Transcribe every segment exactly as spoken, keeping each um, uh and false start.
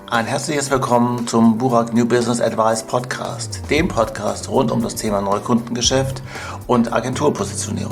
Ein herzliches Willkommen zum Burak New Business Advice Podcast, dem Podcast rund um das Thema Neukundengeschäft und Agenturpositionierung.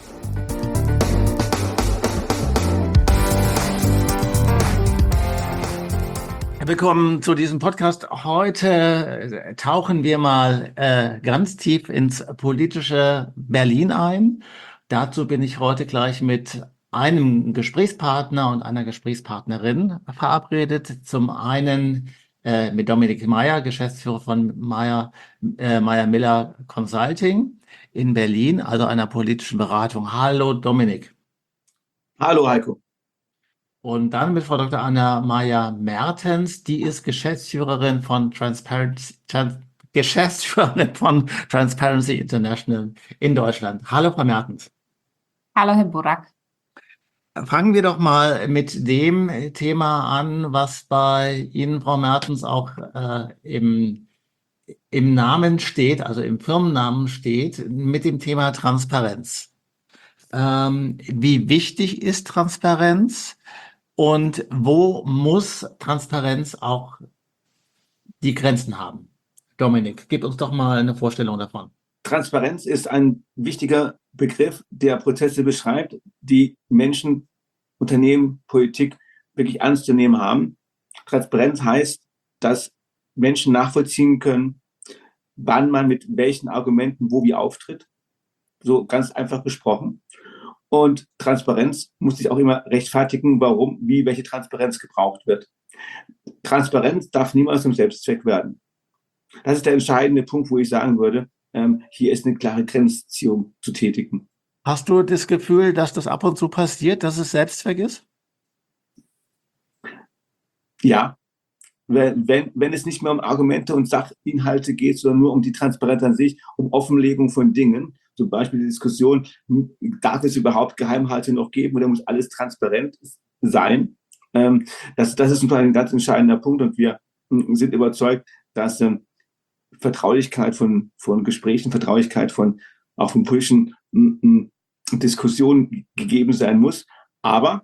Willkommen zu diesem Podcast. Heute tauchen wir mal äh, ganz tief ins politische Berlin ein. Dazu bin ich heute gleich mit einem Gesprächspartner und einer Gesprächspartnerin verabredet. Zum einen äh, mit Dominik Meyer, Geschäftsführer von Meyer, äh, Meyer Miller Consulting in Berlin, also einer politischen Beratung. Hallo Dominik. Hallo Heiko. Und dann mit Frau Doktor Anna Meyer-Mertens, die ist Geschäftsführerin von Transparency, Trans, Geschäftsführerin von Transparency International in Deutschland. Hallo Frau Mertens. Hallo Herr Burak. Fangen wir doch mal mit dem Thema an, was bei Ihnen, Frau Mertens, auch äh, im, im Namen steht, also im Firmennamen steht, mit dem Thema Transparenz. Ähm, wie wichtig ist Transparenz? Und wo muss Transparenz auch die Grenzen haben? Dominik, gib uns doch mal eine Vorstellung davon. Transparenz ist ein wichtiger Begriff, der Prozesse beschreibt, die Menschen, Unternehmen, Politik wirklich ernst zu nehmen haben. Transparenz heißt, dass Menschen nachvollziehen können, wann man mit welchen Argumenten wo wie auftritt. So ganz einfach besprochen. Und Transparenz muss sich auch immer rechtfertigen, warum, wie, welche Transparenz gebraucht wird. Transparenz darf niemals zum Selbstzweck werden. Das ist der entscheidende Punkt, wo ich sagen würde, ähm, hier ist eine klare Grenzziehung zu tätigen. Hast du das Gefühl, dass das ab und zu passiert, dass es Selbstzweck ist? Ja, wenn, wenn, wenn es nicht mehr um Argumente und Sachinhalte geht, sondern nur um die Transparenz an sich, um Offenlegung von Dingen, zum Beispiel die Diskussion, darf es überhaupt Geheimhalte noch geben oder muss alles transparent sein? Ähm, das, das ist ein ganz entscheidender Punkt und wir sind überzeugt, dass ähm, Vertraulichkeit von, von Gesprächen, Vertraulichkeit von auch von politischen m, m, Diskussionen gegeben sein muss, aber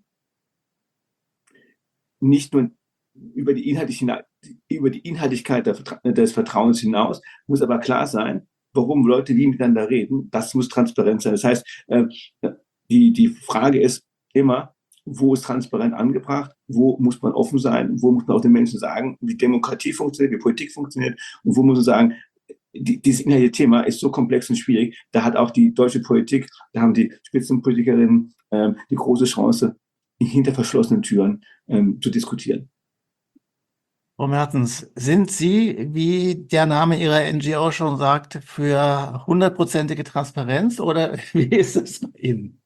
nicht nur über die, Inhaltliche, über die Inhaltlichkeit der, des Vertrauens hinaus, muss aber klar sein, warum Leute wie miteinander reden. Das muss transparent sein. Das heißt, äh, die, die Frage ist immer, wo ist transparent angebracht, wo muss man offen sein, wo muss man auch den Menschen sagen, wie Demokratie funktioniert, wie Politik funktioniert und wo muss man sagen, die, dieses inhaltliche Thema ist so komplex und schwierig, da hat auch die deutsche Politik, da haben die Spitzenpolitikerinnen ähm, die große Chance, hinter verschlossenen Türen ähm, zu diskutieren. Frau Mertens, sind Sie, wie der Name Ihrer N G O schon sagt, für hundertprozentige Transparenz oder wie ist es bei Ihnen?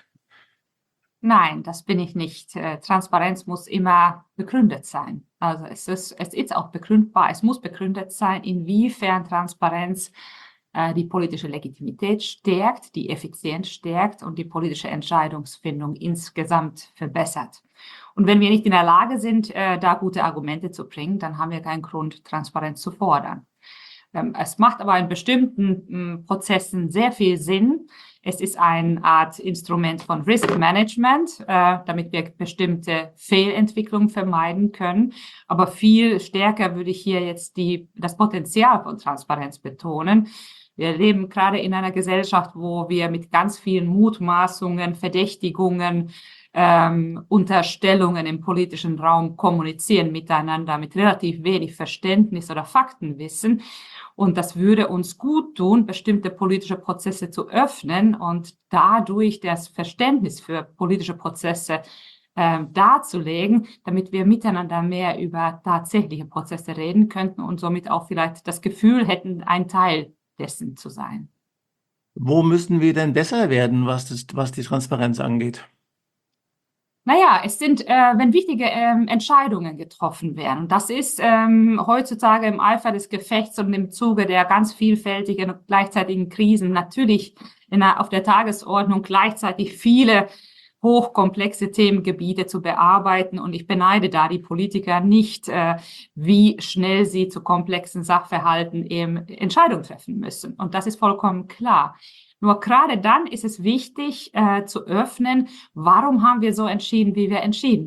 Nein, das bin ich nicht. Transparenz muss immer begründet sein. Also es ist, es ist auch begründbar, es muss begründet sein, inwiefern Transparenz äh, die politische Legitimität stärkt, die Effizienz stärkt und die politische Entscheidungsfindung insgesamt verbessert. Und wenn wir nicht in der Lage sind, äh, da gute Argumente zu bringen, dann haben wir keinen Grund, Transparenz zu fordern. Ähm, es macht aber in bestimmten ähm, Prozessen sehr viel Sinn. Es ist eine Art Instrument von Risk Management, äh, damit wir bestimmte Fehlentwicklungen vermeiden können. Aber viel stärker würde ich hier jetzt die, das Potenzial von Transparenz betonen. Wir leben gerade in einer Gesellschaft, wo wir mit ganz vielen Mutmaßungen, Verdächtigungen, ähm, Unterstellungen im politischen Raum kommunizieren miteinander mit relativ wenig Verständnis oder Faktenwissen. Und das würde uns gut tun, bestimmte politische Prozesse zu öffnen und dadurch das Verständnis für politische Prozesse äh, darzulegen, damit wir miteinander mehr über tatsächliche Prozesse reden könnten und somit auch vielleicht das Gefühl hätten, ein Teil dessen zu sein. Wo müssen wir denn besser werden, was, das, was die Transparenz angeht? Naja, es sind, äh, wenn wichtige ähm, Entscheidungen getroffen werden. Und das ist ähm, heutzutage im Eifer des Gefechts und im Zuge der ganz vielfältigen und gleichzeitigen Krisen natürlich in der, auf der Tagesordnung gleichzeitig viele hochkomplexe Themengebiete zu bearbeiten. Und ich beneide da die Politiker nicht, äh, wie schnell sie zu komplexen Sachverhalten eben Entscheidungen treffen müssen. Und das ist vollkommen klar. Nur gerade dann ist es wichtig äh, zu öffnen, warum haben wir so entschieden, wie wir entschieden haben.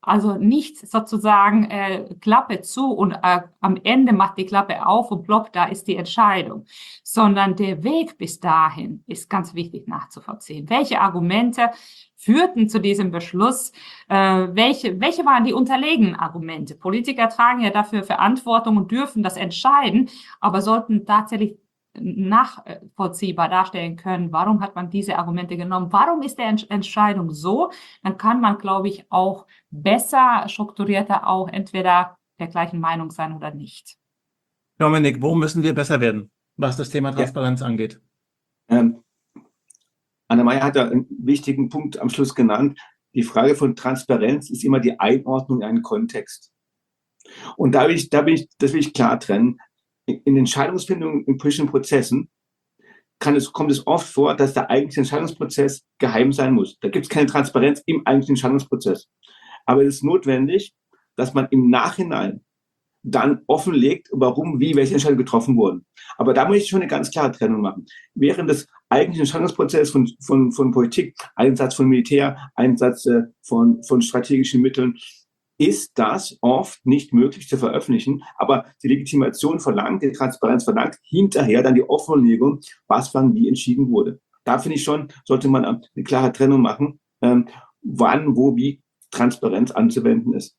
Also nicht sozusagen äh, Klappe zu und äh, am Ende macht die Klappe auf und plopp, da ist die Entscheidung, sondern der Weg bis dahin ist ganz wichtig nachzuvollziehen. Welche Argumente führten zu diesem Beschluss? Äh, welche, welche waren die unterlegenen Argumente? Politiker tragen ja dafür Verantwortung und dürfen das entscheiden, aber sollten tatsächlich nachvollziehbar darstellen können, warum hat man diese Argumente genommen, warum ist die Entscheidung so, dann kann man, glaube ich, auch besser, strukturierter auch entweder der gleichen Meinung sein oder nicht. Dominik, wo müssen wir besser werden, was das Thema Transparenz ja. angeht? Ähm, Anna-Maja hat da einen wichtigen Punkt am Schluss genannt. Die Frage von Transparenz ist immer die Einordnung in einen Kontext. Und da will ich, da will ich, das will ich klar trennen. In Entscheidungsfindungen, in politischen Prozessen kann es, kommt es oft vor, dass der eigentliche Entscheidungsprozess geheim sein muss. Da gibt es keine Transparenz im eigentlichen Entscheidungsprozess. Aber es ist notwendig, dass man im Nachhinein dann offenlegt, warum, wie, welche Entscheidungen getroffen wurden. Aber da muss ich schon eine ganz klare Trennung machen. Während des eigentlichen Entscheidungsprozesses von, von, von Politik, Einsatz von Militär, Einsatz äh, von, von strategischen Mitteln, ist das oft nicht möglich zu veröffentlichen, aber die Legitimation verlangt, die Transparenz verlangt, hinterher dann die Offenlegung, was wann wie entschieden wurde. Da finde ich schon, sollte man eine klare Trennung machen, ähm, wann, wo, wie Transparenz anzuwenden ist.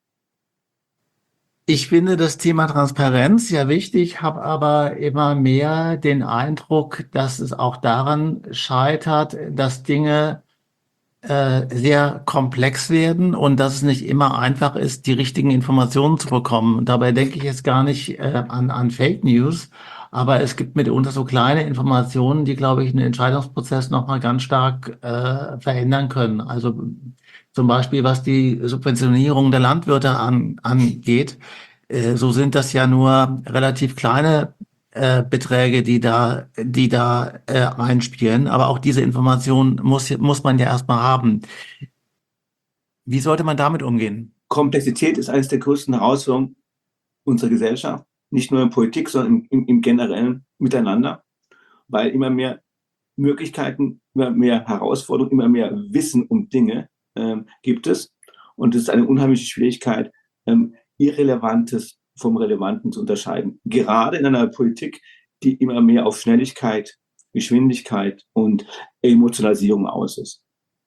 Ich finde das Thema Transparenz ja wichtig, habe aber immer mehr den Eindruck, dass es auch daran scheitert, dass Dinge äh, sehr komplex werden und dass es nicht immer einfach ist, die richtigen Informationen zu bekommen. Und dabei denke ich jetzt gar nicht äh, an, an Fake News, aber es gibt mitunter so kleine Informationen, die, glaube ich, einen Entscheidungsprozess nochmal ganz stark äh, verändern können. Also zum Beispiel, was die Subventionierung der Landwirte an, angeht. Äh, so sind das ja nur relativ kleine äh, Beträge, die da, die da äh, einspielen. Aber auch diese Information muss, muss man ja erstmal haben. Wie sollte man damit umgehen? Komplexität ist eines der größten Herausforderungen unserer Gesellschaft, nicht nur in Politik, sondern im, im, im generellen Miteinander, weil immer mehr Möglichkeiten, immer mehr Herausforderungen, immer mehr Wissen um Dinge ähm, gibt es. Und es ist eine unheimliche Schwierigkeit, ähm, Irrelevantes vom Relevanten zu unterscheiden. Gerade in einer Politik, die immer mehr auf Schnelligkeit, Geschwindigkeit und Emotionalisierung aus ist.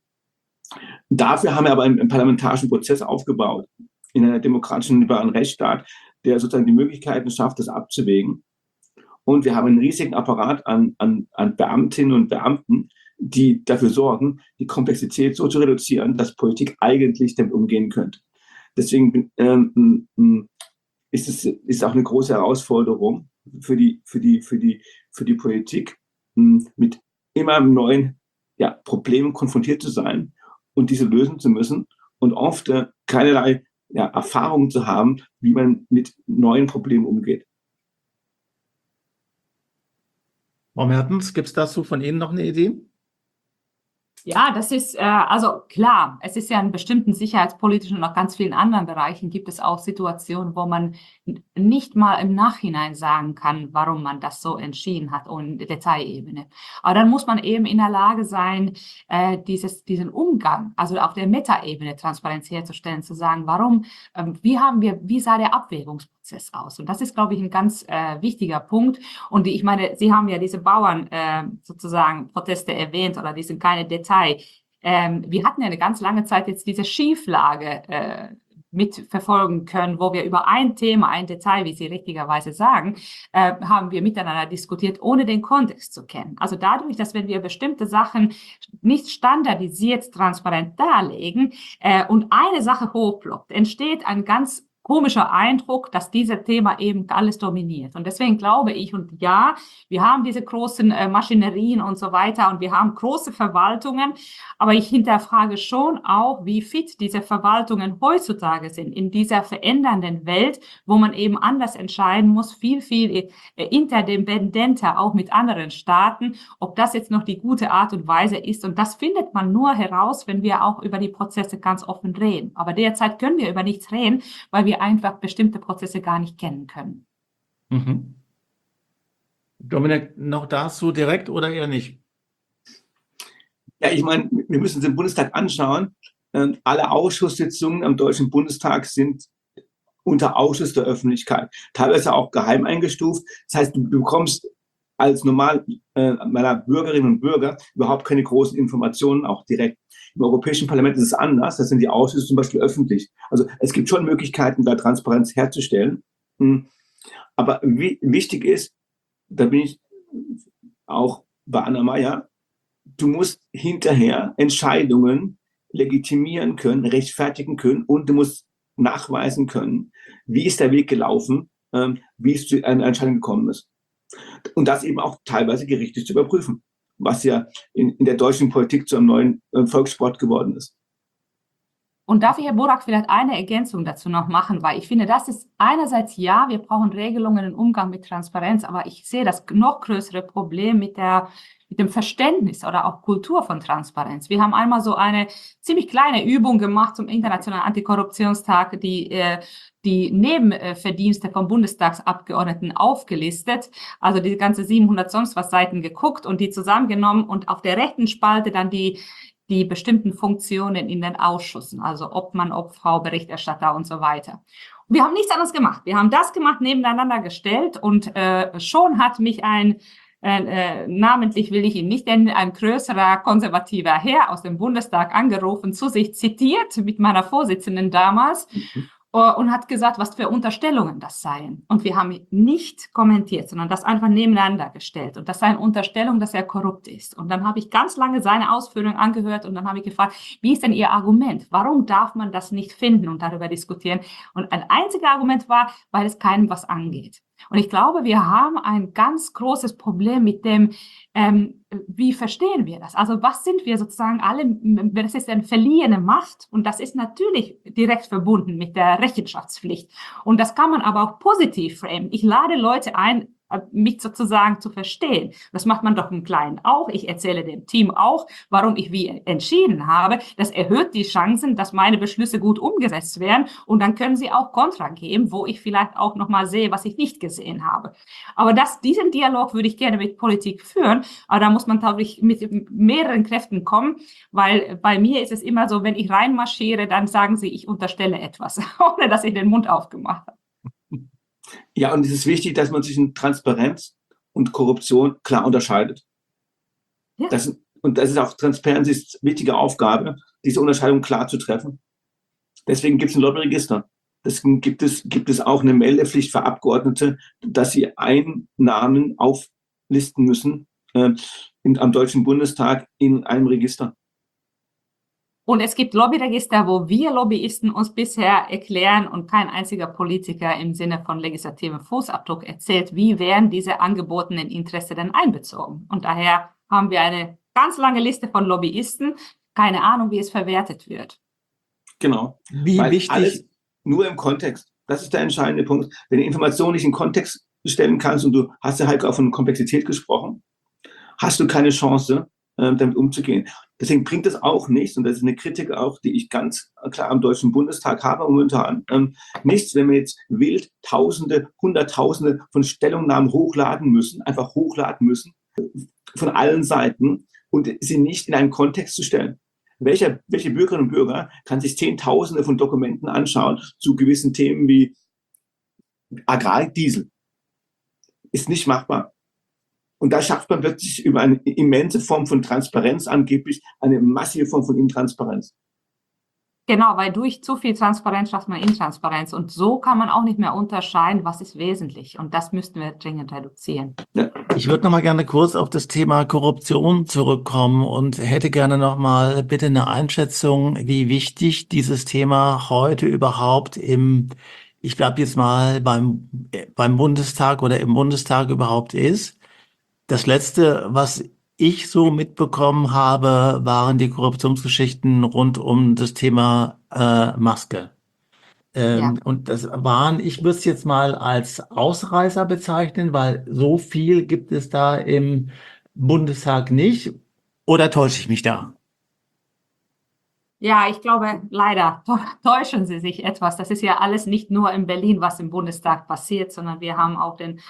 Dafür haben wir aber einen, einen parlamentarischen Prozess aufgebaut, in einer demokratischen, liberalen Rechtsstaat, der sozusagen die Möglichkeiten schafft, das abzuwägen. Und wir haben einen riesigen Apparat an, an, an Beamtinnen und Beamten, die dafür sorgen, die Komplexität so zu reduzieren, dass Politik eigentlich damit umgehen könnte. Deswegen ähm, ist es ist auch eine große Herausforderung für die, für die, für die, für die Politik, mit immer neuen ja, Problemen konfrontiert zu sein und diese lösen zu müssen und oft äh, keinerlei ja, Erfahrungen zu haben, wie man mit neuen Problemen umgeht. Frau Mertens, gibt es dazu von Ihnen noch eine Idee? Ja, das ist, äh, also klar, es ist ja in bestimmten sicherheitspolitischen und auch ganz vielen anderen Bereichen gibt es auch Situationen, wo man nicht mal im Nachhinein sagen kann, warum man das so entschieden hat und Detailebene. Aber dann muss man eben in der Lage sein, äh, dieses, diesen Umgang, also auf der Metaebene Transparenz herzustellen, zu sagen, warum, ähm, wie haben wir, wie sah der Abwägungsprozess aus? Und das ist, glaube ich, ein ganz äh, wichtiger Punkt. Und die, ich meine, Sie haben ja diese Bauern äh, sozusagen Proteste erwähnt oder die sind keine Details. Ähm, wir hatten ja eine ganz lange Zeit jetzt diese Schieflage äh, mitverfolgen können, wo wir über ein Thema, ein Detail, wie Sie richtigerweise sagen, äh, haben wir miteinander diskutiert, ohne den Kontext zu kennen. Also dadurch, dass wenn wir bestimmte Sachen nicht standardisiert, transparent darlegen äh, und eine Sache hochploppt, entsteht ein ganz komischer Eindruck, dass dieses Thema eben alles dominiert. Und deswegen glaube ich, und ja, wir haben diese großen äh, Maschinerien und so weiter und wir haben große Verwaltungen, aber ich hinterfrage schon auch, wie fit diese Verwaltungen heutzutage sind in dieser verändernden Welt, wo man eben anders entscheiden muss, viel, viel äh, interdependenter, auch mit anderen Staaten, ob das jetzt noch die gute Art und Weise ist. Und das findet man nur heraus, wenn wir auch über die Prozesse ganz offen reden. Aber derzeit können wir über nichts reden, weil wir einfach bestimmte Prozesse gar nicht kennen können. Mhm. Dominik, noch dazu direkt oder eher nicht? Ja, ich meine, wir müssen uns den Bundestag anschauen. äh, alle Ausschusssitzungen am Deutschen Bundestag sind unter Ausschuss der Öffentlichkeit, teilweise auch geheim eingestuft. Das heißt, du bekommst als normal äh, meiner Bürgerinnen und Bürger überhaupt keine großen Informationen, auch direkt. Im Europäischen Parlament ist es anders, da sind die Ausschüsse zum Beispiel öffentlich. Also es gibt schon Möglichkeiten, da Transparenz herzustellen. Aber wie, wichtig ist, da bin ich auch bei Anna Meyer, du musst hinterher Entscheidungen legitimieren können, rechtfertigen können und du musst nachweisen können, wie ist der Weg gelaufen, ähm, wie es zu einer Entscheidung gekommen ist. Und das eben auch teilweise gerichtlich zu überprüfen, was ja in, in der deutschen Politik zu einem neuen äh, Volkssport geworden ist. Und darf ich, Herr Borak, vielleicht eine Ergänzung dazu noch machen, weil ich finde, das ist einerseits, ja, wir brauchen Regelungen im Umgang mit Transparenz, aber ich sehe das noch größere Problem mit der, mit dem Verständnis oder auch Kultur von Transparenz. Wir haben einmal so eine ziemlich kleine Übung gemacht zum Internationalen Antikorruptionstag, die, äh, die Nebenverdienste von Bundestagsabgeordneten aufgelistet, also die ganze siebenhundert sonst was Seiten geguckt und die zusammengenommen und auf der rechten Spalte dann die die bestimmten Funktionen in den Ausschüssen, also Obmann, Obfrau, Berichterstatter und so weiter. Und wir haben nichts anderes gemacht. Wir haben das gemacht, nebeneinander gestellt und äh, schon hat mich ein, äh, äh, namentlich will ich ihn nicht nennen, ein größerer konservativer Herr aus dem Bundestag angerufen, zu sich zitiert mit meiner Vorsitzenden damals. Mhm. Und hat gesagt, was für Unterstellungen das seien. Und wir haben nicht kommentiert, sondern das einfach nebeneinander gestellt. Und das seien Unterstellungen, dass er korrupt ist. Und dann habe ich ganz lange seine Ausführungen angehört und dann habe ich gefragt, wie ist denn Ihr Argument? Warum darf man das nicht finden und darüber diskutieren? Und ein einziges Argument war, weil es keinem was angeht. Und ich glaube, wir haben ein ganz großes Problem mit dem, ähm, wie verstehen wir das? Also was sind wir sozusagen alle, das ist eine verliehene Macht und das ist natürlich direkt verbunden mit der Rechenschaftspflicht. Und das kann man aber auch positiv framen. Ich lade Leute ein, mich sozusagen zu verstehen. Das macht man doch im Kleinen auch. Ich erzähle dem Team auch, warum ich wie entschieden habe. Das erhöht die Chancen, dass meine Beschlüsse gut umgesetzt werden. Und dann können sie auch Kontra geben, wo ich vielleicht auch nochmal sehe, was ich nicht gesehen habe. Aber das, diesen Dialog würde ich gerne mit Politik führen. Aber da muss man, glaube ich, mit mehreren Kräften kommen, weil bei mir ist es immer so, wenn ich reinmarschiere, dann sagen sie, ich unterstelle etwas, ohne dass ich den Mund aufgemacht habe. Ja, und es ist wichtig, dass man zwischen Transparenz und Korruption klar unterscheidet. Ja. Das, und das ist auch Transparenz wichtige Aufgabe, diese Unterscheidung klar zu treffen. Deswegen gibt es ein Lobbyregister. Deswegen gibt es, gibt es auch eine Meldepflicht für Abgeordnete, dass sie Einnahmen auflisten müssen äh, in, am Deutschen Bundestag in einem Register. Und es gibt Lobbyregister, wo wir Lobbyisten uns bisher erklären und kein einziger Politiker im Sinne von legislativem Fußabdruck erzählt, wie werden diese angebotenen Interessen denn einbezogen. Und daher haben wir eine ganz lange Liste von Lobbyisten, keine Ahnung, wie es verwertet wird. Genau. Wie Weil wichtig? Alles nur im Kontext. Das ist der entscheidende Punkt. Wenn du Informationen nicht in Kontext stellen kannst und du hast ja halt auch von Komplexität gesprochen, hast du keine Chance, damit umzugehen. Deswegen bringt es auch nichts, und das ist eine Kritik auch, die ich ganz klar am Deutschen Bundestag habe momentan, ähm, nichts, wenn wir jetzt wild Tausende, Hunderttausende von Stellungnahmen hochladen müssen, einfach hochladen müssen, von allen Seiten und sie nicht in einen Kontext zu stellen. Welcher, welche Bürgerinnen und Bürger kann sich Zehntausende von Dokumenten anschauen zu gewissen Themen wie Agrardiesel? Ist nicht machbar. Und da schafft man plötzlich über eine immense Form von Transparenz angeblich eine massive Form von Intransparenz. Genau, weil durch zu viel Transparenz schafft man Intransparenz. Und so kann man auch nicht mehr unterscheiden, was ist wesentlich. Und das müssten wir dringend reduzieren. Ja. Ich würde noch mal gerne kurz auf das Thema Korruption zurückkommen und hätte gerne noch mal bitte eine Einschätzung, wie wichtig dieses Thema heute überhaupt im, ich glaube jetzt mal beim, beim Bundestag oder im Bundestag überhaupt ist. Das Letzte, was ich so mitbekommen habe, waren die Korruptionsgeschichten rund um das Thema äh, Maske. Ähm, ja. Und das waren, ich würde es jetzt mal als Ausreißer bezeichnen, weil so viel gibt es da im Bundestag nicht. Oder täusche ich mich da? Ja, ich glaube, leider täuschen Sie sich etwas. Das ist ja alles nicht nur in Berlin, was im Bundestag passiert, sondern wir haben auch den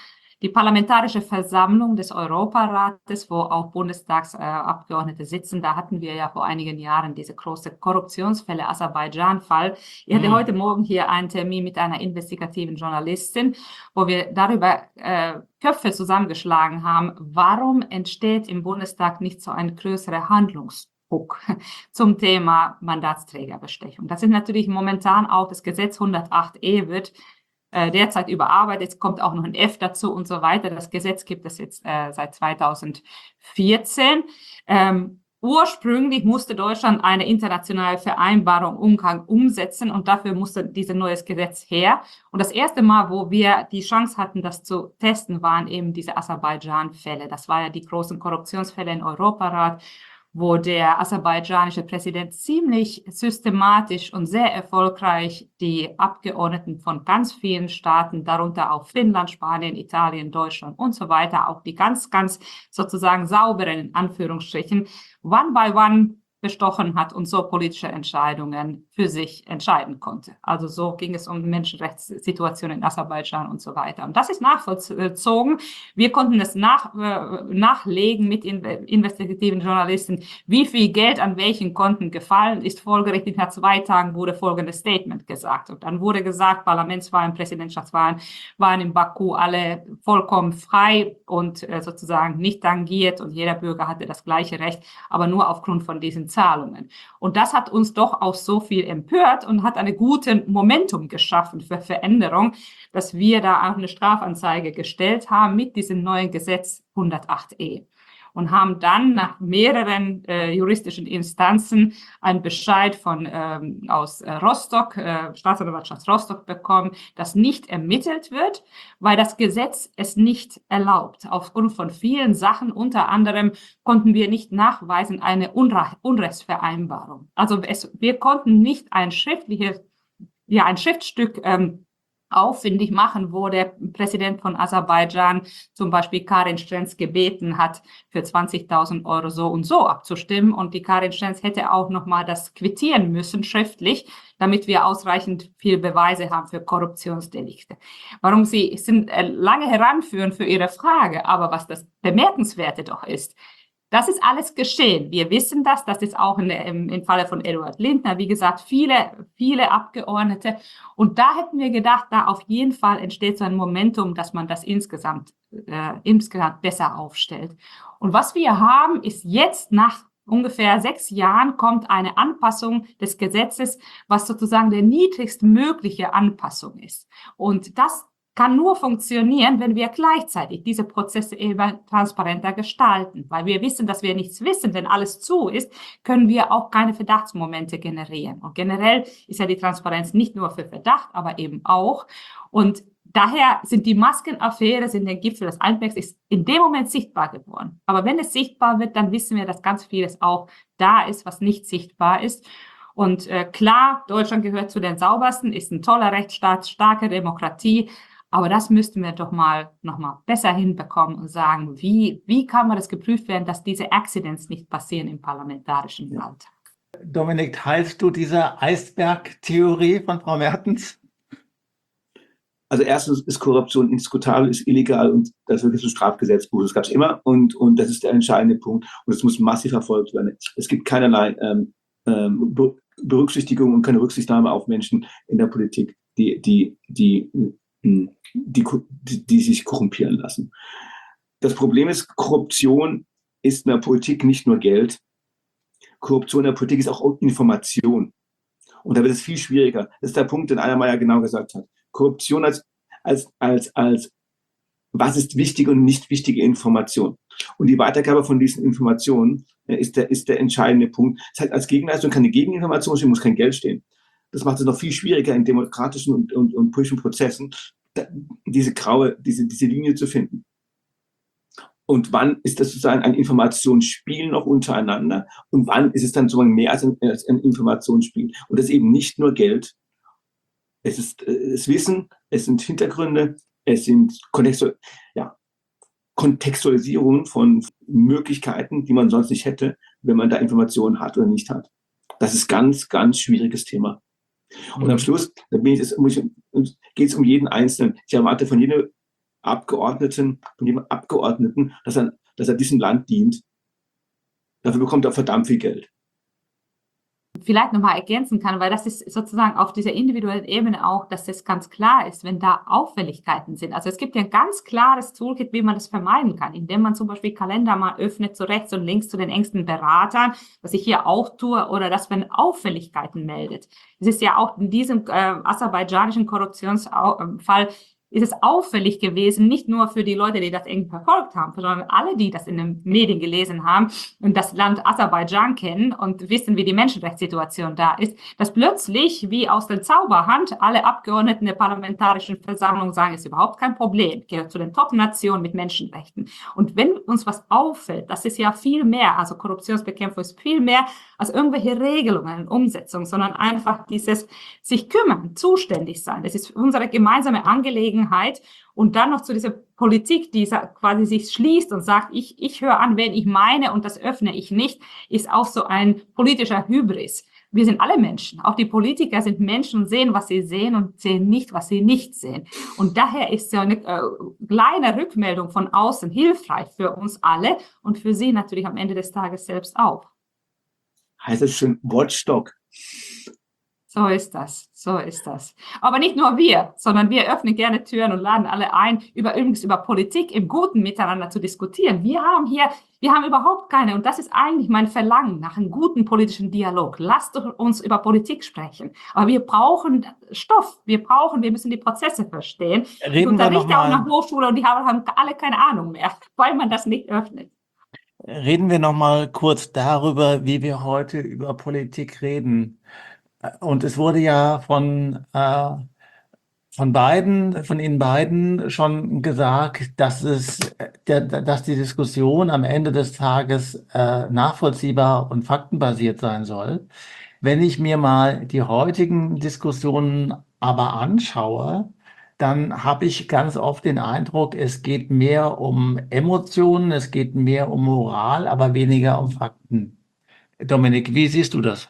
Die Parlamentarische Versammlung des Europarates, wo auch Bundestagsabgeordnete sitzen, da hatten wir ja vor einigen Jahren diese große Korruptionsfälle, Aserbaidschan-Fall. Ich hatte mhm. heute Morgen hier einen Termin mit einer investigativen Journalistin, wo wir darüber äh, Köpfe zusammengeschlagen haben, warum entsteht im Bundestag nicht so ein größerer Handlungsdruck zum Thema Mandatsträgerbestechung. Das ist natürlich momentan auch das Gesetz hundertacht e wird derzeit überarbeitet, jetzt kommt auch noch ein F dazu und so weiter. Das Gesetz gibt es jetzt äh, seit zweitausendvierzehn. Ähm, ursprünglich musste Deutschland eine internationale Vereinbarung Umgang umsetzen und dafür musste dieses neues Gesetz her. Und das erste Mal, wo wir die Chance hatten, das zu testen, waren eben diese Aserbaidschan-Fälle. Das waren ja die großen Korruptionsfälle im Europarat, wo der aserbaidschanische Präsident ziemlich systematisch und sehr erfolgreich die Abgeordneten von ganz vielen Staaten, darunter auch Finnland, Spanien, Italien, Deutschland und so weiter, auch die ganz, ganz sozusagen sauberen, in Anführungsstrichen, one by one bestochen hat und so politische Entscheidungen für sich entscheiden konnte. Also so ging es um die Menschenrechtssituation in Aserbaidschan und so weiter. Und das ist nachvollzogen. Wir konnten es nach, äh, nachlegen mit in, investigativen Journalisten, wie viel Geld an welchen Konten gefallen ist. Folgerichtig nach zwei Tagen wurde folgendes Statement gesagt. Und dann wurde gesagt, Parlamentswahlen, Präsidentschaftswahlen waren in Baku alle vollkommen frei und äh, sozusagen nicht tangiert und jeder Bürger hatte das gleiche Recht, aber nur aufgrund von diesen Zahlungen. Und das hat uns doch auch so viel empört und hat eine gute Momentum geschaffen für Veränderung, dass wir da auch eine Strafanzeige gestellt haben mit diesem neuen Gesetz hundertacht e. Und haben dann nach mehreren äh, juristischen Instanzen einen Bescheid von ähm, aus äh, Rostock, äh, Staatsanwaltschaft Rostock bekommen, dass nicht ermittelt wird, weil das Gesetz es nicht erlaubt. Aufgrund von vielen Sachen, unter anderem konnten wir nicht nachweisen eine Unre- Unrechtsvereinbarung. Also es, wir konnten nicht ein schriftliches, ja ein Schriftstück ähm, aufwendig machen, wo der Präsident von Aserbaidschan zum Beispiel Karin Stenz gebeten hat, für zwanzigtausend Euro so und so abzustimmen. Und die Karin Stenz hätte auch nochmal das quittieren müssen, schriftlich, damit wir ausreichend viel Beweise haben für Korruptionsdelikte. Warum Sie sind äh, lange heranführen für Ihre Frage, aber was das Bemerkenswerte doch ist, das ist alles geschehen. Wir wissen das. Das ist auch in der, im, im Falle von Eduard Lindner, wie gesagt, viele, viele Abgeordnete. Und da hätten wir gedacht, da auf jeden Fall entsteht so ein Momentum, dass man das insgesamt, äh, insgesamt besser aufstellt. Und was wir haben, ist jetzt nach ungefähr sechs Jahren kommt eine Anpassung des Gesetzes, was sozusagen der niedrigstmögliche Anpassung ist. Und das kann nur funktionieren, wenn wir gleichzeitig diese Prozesse eben transparenter gestalten. Weil wir wissen, dass wir nichts wissen, wenn alles zu ist, können wir auch keine Verdachtsmomente generieren. Und generell ist ja die Transparenz nicht nur für Verdacht, aber eben auch. Und daher sind die Maskenaffäre, sind der Gipfel des Eisbergs, ist in dem Moment sichtbar geworden. Aber wenn es sichtbar wird, dann wissen wir, dass ganz vieles auch da ist, was nicht sichtbar ist. Und äh, klar, Deutschland gehört zu den saubersten, ist ein toller Rechtsstaat, starke Demokratie. Aber das müssten wir doch mal noch mal besser hinbekommen und sagen, wie, wie kann man das geprüft werden, dass diese Accidents nicht passieren im parlamentarischen Alltag. Dominik, teilst du diese Eisbergtheorie von Frau Mertens? Also erstens ist Korruption indiskutabel, ist illegal und dafür gibt es ein Strafgesetzbuch. Das gab es immer und, und das ist der entscheidende Punkt. Und es muss massiv verfolgt werden. Es gibt keinerlei ähm, ähm, Berücksichtigung und keine Rücksichtnahme auf Menschen in der Politik, die, die, die Die, die, die sich korrumpieren lassen. Das Problem ist, Korruption ist in der Politik nicht nur Geld. Korruption in der Politik ist auch Information. Und da wird es viel schwieriger. Das ist der Punkt, den Anna Meyer genau gesagt hat. Korruption als, als, als, als, was ist wichtige und nicht wichtige Information? Und die Weitergabe von diesen Informationen ist der, ist der entscheidende Punkt. Es hat als Gegenleistung keine Gegeninformation stehen, muss kein Geld stehen. Das macht es noch viel schwieriger in demokratischen und, und, und politischen Prozessen, diese graue, diese, diese Linie zu finden. Und wann ist das sozusagen ein Informationsspiel noch untereinander? Und wann ist es dann sozusagen mehr als ein, als ein Informationsspiel? Und das ist eben nicht nur Geld. Es ist das Wissen, es sind Hintergründe, es sind Kontextu- ja, Kontextualisierungen von Möglichkeiten, die man sonst nicht hätte, wenn man da Informationen hat oder nicht hat. Das ist ganz, ganz schwieriges Thema. Und am Schluss, da bin ich, geht es um jeden Einzelnen. Ich erwarte von jedem Abgeordneten, von jedem Abgeordneten, dass er, dass er diesem Land dient. Dafür bekommt er verdammt viel Geld. Vielleicht nochmal ergänzen kann, weil das ist sozusagen auf dieser individuellen Ebene auch, dass das ganz klar ist, wenn da Auffälligkeiten sind. Also es gibt ja ein ganz klares Toolkit, wie man das vermeiden kann, indem man zum Beispiel Kalender mal öffnet, zu rechts und links zu den engsten Beratern, was ich hier auch tue, oder dass man Auffälligkeiten meldet. Es ist ja auch in diesem äh, aserbaidschanischen Korruptionsfall ist es auffällig gewesen, nicht nur für die Leute, die das eng verfolgt haben, sondern alle, die das in den Medien gelesen haben und das Land Aserbaidschan kennen und wissen, wie die Menschenrechtssituation da ist, dass plötzlich, wie aus der Zauberhand, alle Abgeordneten der Parlamentarischen Versammlung sagen, ist überhaupt kein Problem, gehört zu den Top-Nationen mit Menschenrechten. Und wenn uns was auffällt, das ist ja viel mehr, also Korruptionsbekämpfung ist viel mehr als irgendwelche Regelungen in Umsetzung, sondern einfach dieses sich kümmern, zuständig sein. Das ist unsere gemeinsame Angelegenheit. Und dann noch zu dieser Politik, die quasi sich schließt und sagt, ich, ich höre an, wen ich meine und das öffne ich nicht, ist auch so ein politischer Hybris. Wir sind alle Menschen. Auch die Politiker sind Menschen und sehen, was sie sehen und sehen nicht, was sie nicht sehen. Und daher ist so eine äh, kleine Rückmeldung von außen hilfreich für uns alle und für sie natürlich am Ende des Tages selbst auch. Heißt es schon Watchdog? So ist das, so ist das. Aber nicht nur wir, sondern wir öffnen gerne Türen und laden alle ein, über übrigens über Politik im Guten miteinander zu diskutieren. Wir haben hier, wir haben überhaupt keine, und das ist eigentlich mein Verlangen nach einem guten politischen Dialog. Lasst uns über Politik sprechen. Aber wir brauchen Stoff, wir brauchen, wir müssen die Prozesse verstehen. Reden ich unterrichte wir noch auch mal, nach Hochschule und die haben, haben alle keine Ahnung mehr, weil man das nicht öffnet. Reden wir noch mal kurz darüber, wie wir heute über Politik reden. Und es wurde ja von, äh, von beiden, von Ihnen beiden schon gesagt, dass es, der, dass die Diskussion am Ende des Tages äh, nachvollziehbar und faktenbasiert sein soll. Wenn ich mir mal die heutigen Diskussionen aber anschaue, dann habe ich ganz oft den Eindruck, es geht mehr um Emotionen, es geht mehr um Moral, aber weniger um Fakten. Dominik, wie siehst du das?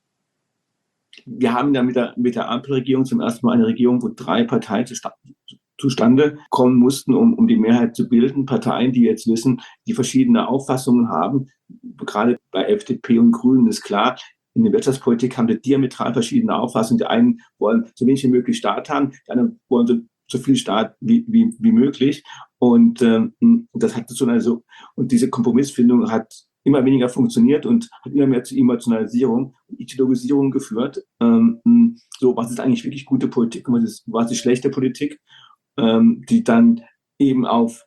Wir haben ja mit der, mit der Ampelregierung zum ersten Mal eine Regierung, wo drei Parteien zustande kommen mussten, um, um die Mehrheit zu bilden. Parteien, die jetzt wissen, die verschiedene Auffassungen haben. Gerade bei F D P und Grünen ist klar, in der Wirtschaftspolitik haben die diametral verschiedene Auffassungen. Die einen wollen so wenig wie möglich Staat haben, die anderen wollen so, so viel Staat wie, wie, wie möglich. Und ähm, das hat so eine, so, und diese Kompromissfindung hat immer weniger funktioniert und hat immer mehr zu Emotionalisierung und Ideologisierung geführt. Ähm, so, was ist eigentlich wirklich gute Politik und was ist, was ist schlechte Politik, ähm, die dann eben auf,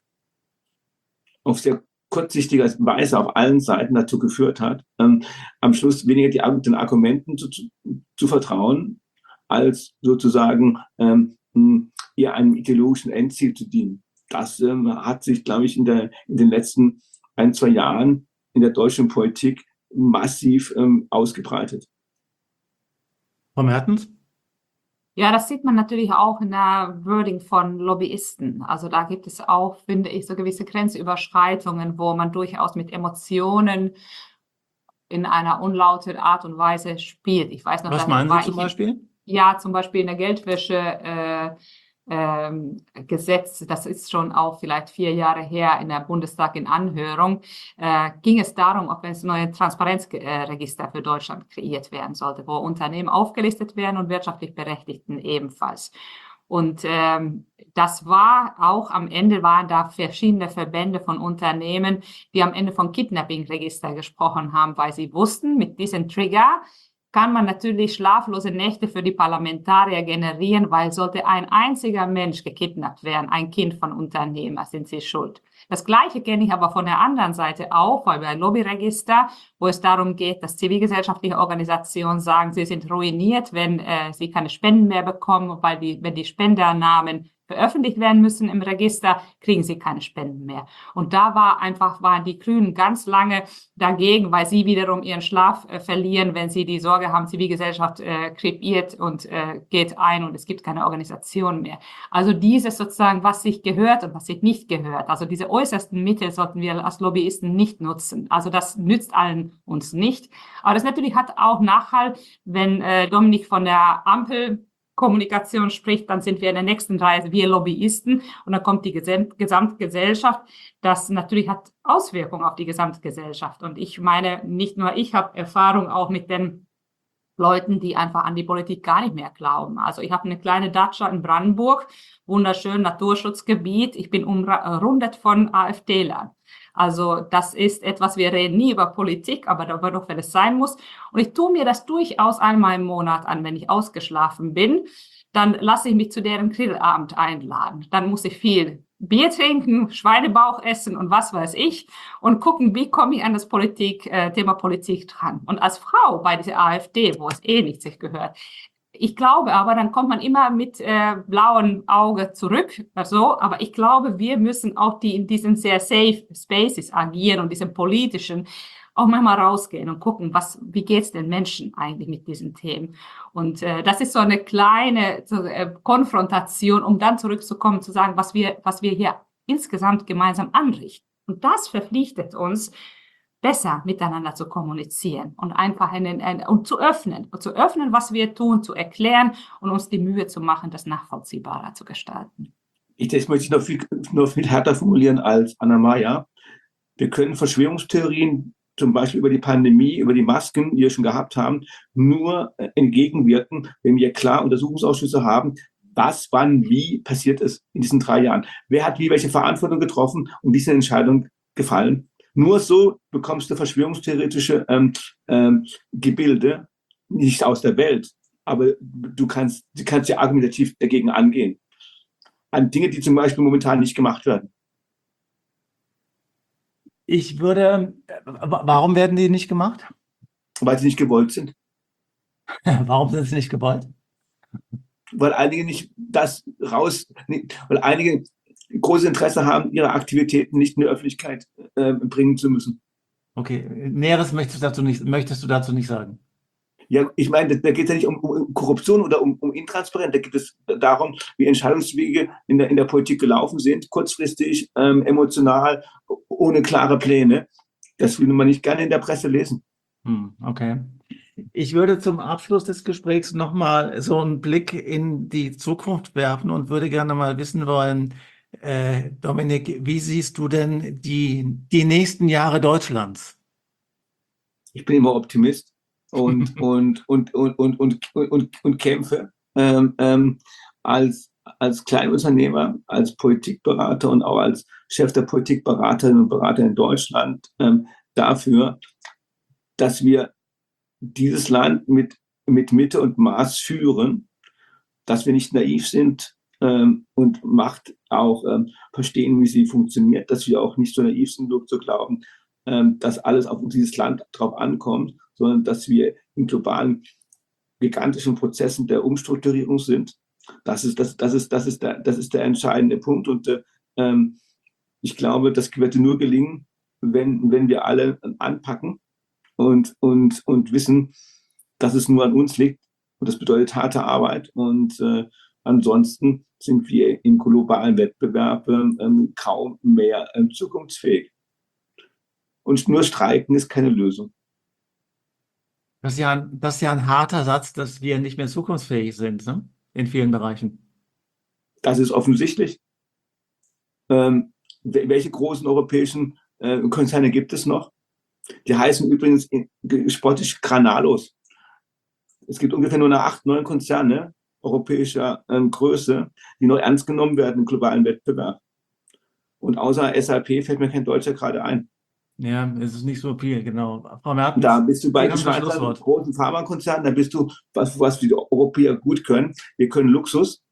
auf sehr kurzsichtiger Weise auf allen Seiten dazu geführt hat, ähm, am Schluss weniger die, den Argumenten zu, zu, zu vertrauen, als sozusagen ähm, eher einem ideologischen Endziel zu dienen. Das ähm, hat sich, glaube ich, in, der, in den letzten ein, zwei Jahren in der deutschen Politik massiv ähm, ausgebreitet. Frau Mertens? Ja, das sieht man natürlich auch in der Wording von Lobbyisten. Also da gibt es auch, finde ich, so gewisse Grenzüberschreitungen, wo man durchaus mit Emotionen in einer unlauten Art und Weise spielt. Ich weiß noch, Was da meinen war Sie zum ich, Beispiel? Ja, zum Beispiel in der Geldwäsche äh, ähm, Gesetz, das ist schon auch vielleicht vier Jahre her in der Bundestag in Anhörung, äh, ging es darum, ob ein neues Transparenzregister für Deutschland kreiert werden sollte, wo Unternehmen aufgelistet werden und wirtschaftlich Berechtigten ebenfalls. Und ähm, das war auch, am Ende waren da verschiedene Verbände von Unternehmen, die am Ende von Kidnapping-Register gesprochen haben, weil sie wussten, mit diesem Trigger kann man natürlich schlaflose Nächte für die Parlamentarier generieren, weil sollte ein einziger Mensch gekidnappt werden, ein Kind von Unternehmer, sind sie schuld. Das Gleiche kenne ich aber von der anderen Seite auch, weil bei Lobbyregister, wo es darum geht, dass zivilgesellschaftliche Organisationen sagen, sie sind ruiniert, wenn äh, sie keine Spenden mehr bekommen, weil die, wenn die Spendernamen veröffentlicht werden müssen im Register, kriegen sie keine Spenden mehr. Und da war einfach, waren die Grünen ganz lange dagegen, weil sie wiederum ihren Schlaf äh, verlieren, wenn sie die Sorge haben, Zivilgesellschaft äh, krepiert und äh, geht ein und es gibt keine Organisation mehr. Also dieses sozusagen, was sich gehört und was sich nicht gehört, also diese äußersten Mittel sollten wir als Lobbyisten nicht nutzen. Also das nützt allen uns nicht. Aber das natürlich hat auch Nachhall, wenn äh, Dominik von der Ampel Kommunikation spricht, dann sind wir in der nächsten Reihe, wir Lobbyisten, und dann kommt die Gesam- Gesamtgesellschaft. Das natürlich hat Auswirkungen auf die Gesamtgesellschaft. Und ich meine, nicht nur ich habe Erfahrung auch mit den Leuten, die einfach an die Politik gar nicht mehr glauben. Also ich habe eine kleine Datscha in Brandenburg, wunderschön Naturschutzgebiet. Ich bin umrundet von AfDlern. Also das ist etwas, wir reden nie über Politik, aber darüber doch, wenn es sein muss. Und ich tue mir das durchaus einmal im Monat an, wenn ich ausgeschlafen bin. Dann lasse ich mich zu deren Grillabend einladen. Dann muss ich viel Bier trinken, Schweinebauch essen und was weiß ich und gucken, wie komme ich an das Politik, äh, Thema Politik dran. Und als Frau bei dieser AfD, wo es eh nicht sich gehört, ich glaube aber, dann kommt man immer mit äh, blauem Auge zurück, also, aber ich glaube, wir müssen auch die in diesen sehr safe Spaces agieren und diesen politischen auch manchmal rausgehen und gucken, was, wie geht's den Menschen eigentlich mit diesen Themen? Und äh, das ist so eine kleine so, äh, Konfrontation, um dann zurückzukommen, zu sagen, was wir, was wir hier insgesamt gemeinsam anrichten. Und das verpflichtet uns, besser miteinander zu kommunizieren und einfach einen, einen, und zu öffnen, und zu öffnen, was wir tun, zu erklären und uns die Mühe zu machen, das nachvollziehbarer zu gestalten. Ich, das möchte ich noch viel, noch viel härter formulieren als Anna-Maja. Wir können Verschwörungstheorien, zum Beispiel über die Pandemie, über die Masken, die wir schon gehabt haben, nur entgegenwirken, wenn wir klar Untersuchungsausschüsse haben, was, wann, wie passiert ist in diesen drei Jahren. Wer hat wie welche Verantwortung getroffen und wie ist eine Entscheidung gefallen? Nur so bekommst du verschwörungstheoretische ähm, ähm, Gebilde nicht aus der Welt, aber du kannst, du kannst ja argumentativ dagegen angehen. An Dinge, die zum Beispiel momentan nicht gemacht werden. Ich würde, warum werden die nicht gemacht? Weil sie nicht gewollt sind. Warum sind sie nicht gewollt? Weil einige nicht das raus, weil einige großes Interesse haben, ihre Aktivitäten nicht in die Öffentlichkeit äh, bringen zu müssen. Okay, Näheres möchtest du dazu nicht, möchtest du dazu nicht sagen? Ja, ich meine, da geht es ja nicht um, um Korruption oder um, um Intransparenz, da geht es darum, wie Entscheidungswege in der, in der Politik gelaufen sind, kurzfristig, ähm, emotional, ohne klare Pläne. Das will man nicht gerne in der Presse lesen. Hm, okay. Ich würde zum Abschluss des Gesprächs nochmal so einen Blick in die Zukunft werfen und würde gerne mal wissen wollen, äh, Dominik, wie siehst du denn die, die nächsten Jahre Deutschlands? Ich bin immer Optimist und, und, und, und, und, und, und, und kämpfe ähm, ähm, als, als Kleinunternehmer, als Politikberater und auch als Chef der Politikberaterinnen und Berater in Deutschland ähm, dafür, dass wir dieses Land mit, mit Mitte und Maß führen, dass wir nicht naiv sind ähm, und Macht auch ähm, verstehen, wie sie funktioniert, dass wir auch nicht so naiv sind, nur zu glauben, ähm, dass alles auf dieses Land drauf ankommt, sondern dass wir in globalen, gigantischen Prozessen der Umstrukturierung sind. Das ist, das, das ist, das ist, der, das ist der entscheidende Punkt. Und äh, ähm, ich glaube, das wird nur gelingen, wenn, wenn wir alle anpacken und, und, und wissen, dass es nur an uns liegt. Und das bedeutet harte Arbeit. Und äh, ansonsten sind wir im globalen Wettbewerb ähm, kaum mehr ähm, zukunftsfähig. Und nur streiken ist keine Lösung. Das ist ja ein, das ist ja ein harter Satz, dass wir nicht mehr zukunftsfähig sind, ne? In vielen Bereichen. Das ist offensichtlich. Ähm, welche großen europäischen äh, Konzerne gibt es noch? Die heißen übrigens sportlich Granalos. Es gibt ungefähr nur noch acht, neun Konzerne europäischer ähm, Größe, die noch ernst genommen werden im globalen Wettbewerb. Und außer S A P fällt mir kein Deutscher gerade ein. Ja, es ist nicht so viel, genau. Frau Mertens, da bist du bei den Schweizer großen Pharmakonzernen, da bist du, was, was die Europäer gut können. Wir können Luxus.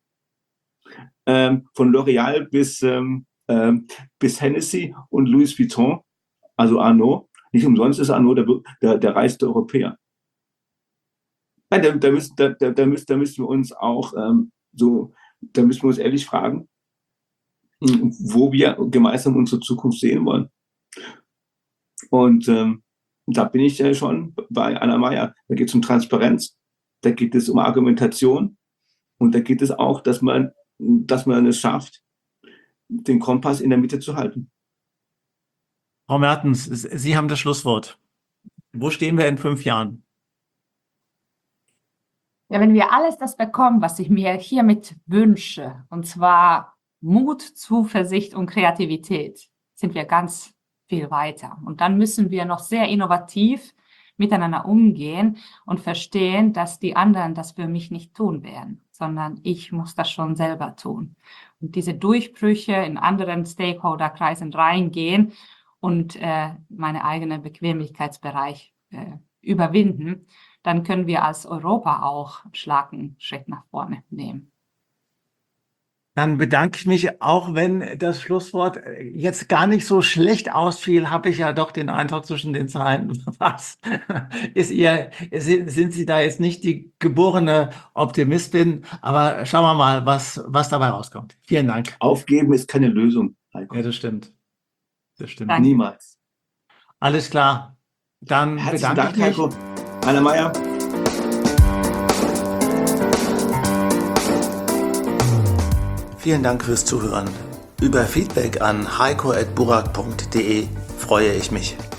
Ähm, von L'Oréal bis, ähm, ähm, bis Hennessy und Louis Vuitton, also Arnaud. Nicht umsonst ist Arnaud der, der, der reichste Europäer. Nein, da, da, müssen, da, da, müssen, da müssen wir uns auch ähm, so, da müssen wir uns ehrlich fragen, wo wir gemeinsam unsere Zukunft sehen wollen. Und ähm, da bin ich ja schon bei Anna-Maja. Da geht es um Transparenz, da geht es um Argumentation und da geht es auch, dass man, dass man es schafft, den Kompass in der Mitte zu halten. Frau Mertens, Sie haben das Schlusswort. Wo stehen wir in fünf Jahren? Ja, wenn wir alles das bekommen, was ich mir hiermit wünsche, und zwar Mut, Zuversicht und Kreativität, sind wir ganz viel weiter. Und dann müssen wir noch sehr innovativ miteinander umgehen und verstehen, dass die anderen das für mich nicht tun werden, sondern ich muss das schon selber tun. Und diese Durchbrüche in anderen Stakeholderkreisen reingehen und äh, meinen eigenen Bequemlichkeitsbereich äh, überwinden, dann können wir als Europa auch einen starken Schritt nach vorne nehmen. Dann bedanke ich mich, auch wenn das Schlusswort jetzt gar nicht so schlecht ausfiel, habe ich ja doch den Eindruck zwischen den Zeilen, was ist ihr, sind Sie da jetzt nicht die geborene Optimistin, aber schauen wir mal, was, was dabei rauskommt. Vielen Dank. Aufgeben ist keine Lösung, Heiko. Ja, das stimmt. Das stimmt. Danke. Niemals. Alles klar. Dann Herzlichen bedanke Dank, ich mich. Heiko. Anna Meyer. Vielen Dank fürs Zuhören. Über Feedback an heiko at burak punkt de freue ich mich.